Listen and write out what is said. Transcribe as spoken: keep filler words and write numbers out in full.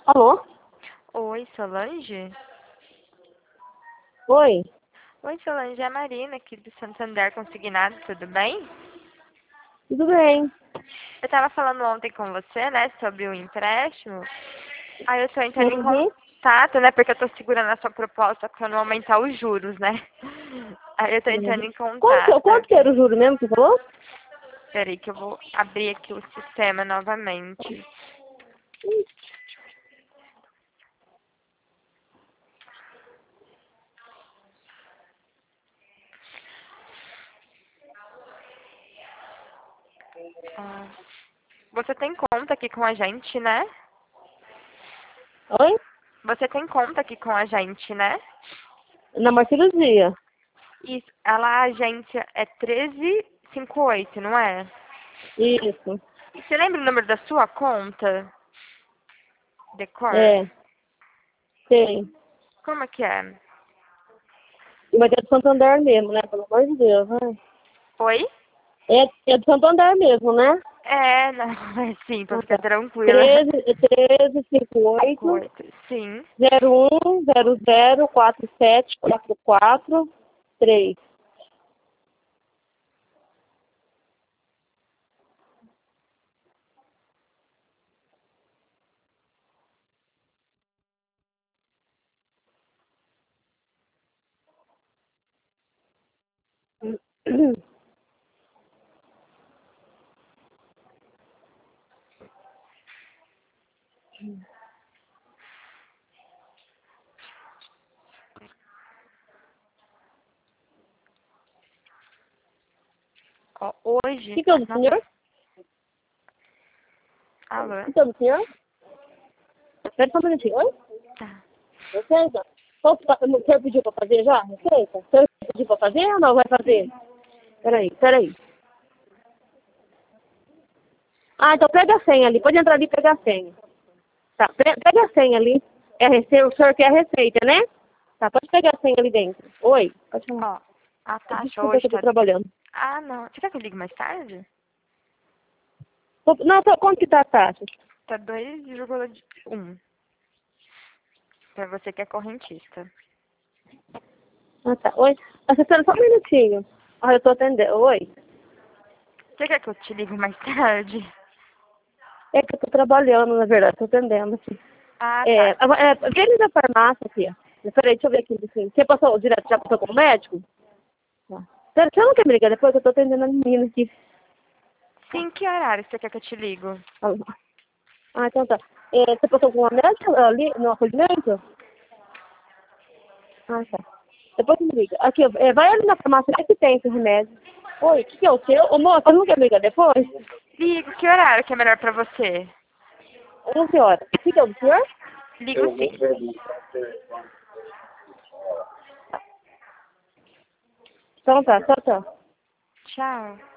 Alô? Oi, Solange? Oi? Oi, Solange, é a Marina aqui do Santander Consignado, tudo bem? Tudo bem? Eu estava falando ontem com você, né, sobre o empréstimo. Aí eu estou entrando em Uhum. contato, né, porque eu estou segurando a sua proposta para não aumentar os juros, né? Aí eu estou entrando Uhum. em Quanto, contato. quanto que era o juro mesmo que você falou? Peraí que eu vou abrir aqui o sistema novamente. Ah, você tem conta aqui com a gente, né? Oi? Você tem conta aqui com a gente, né? Na Marcirurgia. Isso, ela, a agência é treze cinquenta e oito, não é? Isso. Você lembra o número da sua conta? Decor? É. Tem. Como é que é? Mas é do Santander mesmo, né? Pelo amor de Deus, né? Oi? É, é do Santander mesmo, né? É, não, é sim, pra Ah, ficar tá. tranquila. treze, treze, cinquenta e oito, Coito. Sim. zero um, zero zero, quatro sete, quatro quatro, três. Ó, O hoje, que que é o a do nossa... senhor? O Alô? que que é o do senhor? Espera só um minutinho. Oi? Tá. Receita? Posso, fa- o senhor pediu pra fazer já? Receita? O senhor pediu pra fazer ou não vai fazer? Peraí, peraí. Ah, então pega a senha ali. Pode entrar ali e pegar a senha. Tá, pe- pega a senha ali. É a receita, o senhor quer a receita, né? Tá, pode pegar a senha ali dentro. Oi, pode falar. Ó, a taxa Desculpa que hoje eu tô tá... trabalhando. Ah, não. Você quer que eu ligue mais tarde? Tô- Não, tô, quanto que tá a taxa? Tá dois vírgula um. Pra você que é correntista. Ah, tá. Oi. Assessora, só um minutinho. Ah, eu tô atendendo. Oi. Você quer que eu te ligue mais tarde? É que eu tô trabalhando, na verdade. Tô atendendo aqui. Ah, É, tá. é, vem ali na farmácia aqui, ó. Peraí, deixa eu ver aqui. Assim. Você passou direto, já passou com o médico? Tá. Você você não quer me ligar depois? Eu tô atendendo a menina aqui. Sim, que horário você quer que eu te ligo? Ah, então tá. É, você passou com a médica ali no acolhimento? Ah, tá. Depois você me liga. Aqui, ó, é, vai ali na farmácia, vê que tem esse remédio. Oi, o que, que é o seu? Ô, moça, você não quer me ligar depois? Ligo, que horário que é melhor pra você? onze horas. O que, que é o do senhor? Ligo sim. Então tá, tchau, tchau. Tchau.